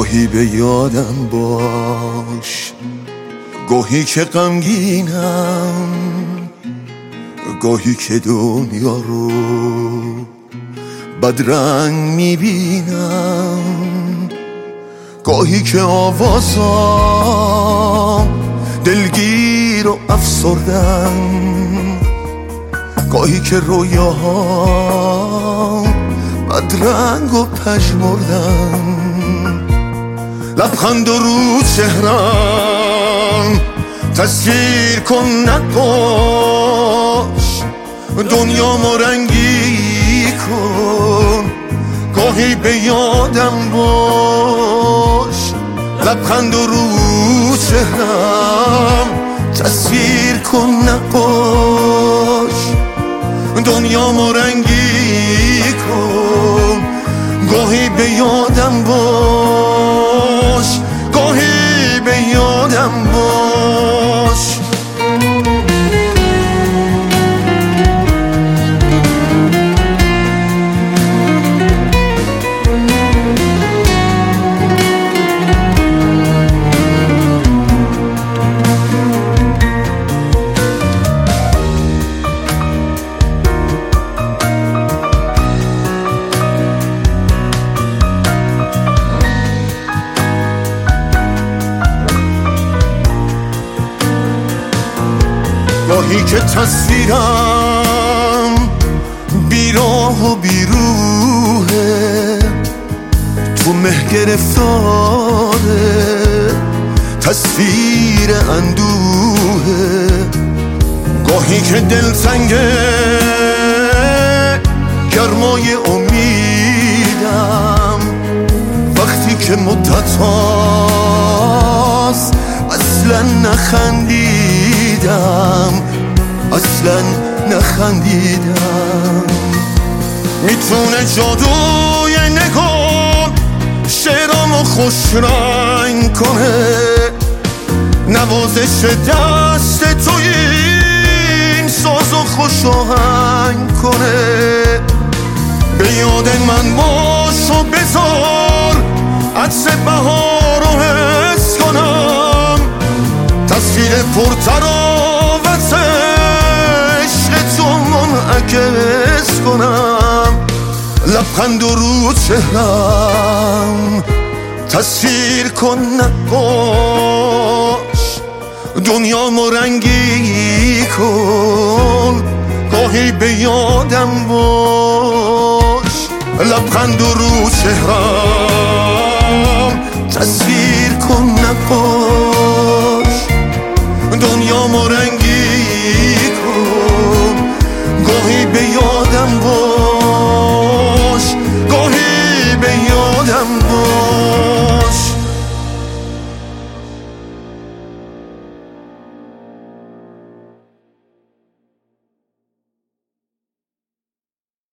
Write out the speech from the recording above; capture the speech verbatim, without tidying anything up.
گاهی به یادم باش، گاهی که غمگینم، گاهی که دنیا رو بدرنگ میبینم، گاهی که آوازام دلگیر و افسردم، گاهی که رویاهام بدرنگ و پژمردم. لبخند و رو چهرم تصویر کن نقاش، دنیامو رنگی کن، گاهی به یادم باش. لبخند و رو چهرم تصویر کن نقاش، دنیامو رنگی کن، گاهی به یادم باش، گاهی به یادم باش. گاهی که تصویرم بیراه و بیروحه، تو مه گرفتاره تصویر اندوهه. گاهی که دلتنگه گرمای امیدم، وقتی که مدت هاست اصلا نخندیدم، اصلا نخندیدم. میتونه جادوی نگاه شعرامو خوش رنگ کنه، نوازش دست توی این سازو خوش آهنگ کنه. به یاد من باش و بذار عطر بهار رو حس کنم، تصویر پرتراوت عشق تو منعکس کنم. لبخند و رو چهرم تصویر کن نقاش، دنیامو رنگی کن، گاهی به یادم باش. لبخند و رو چهرم تصویر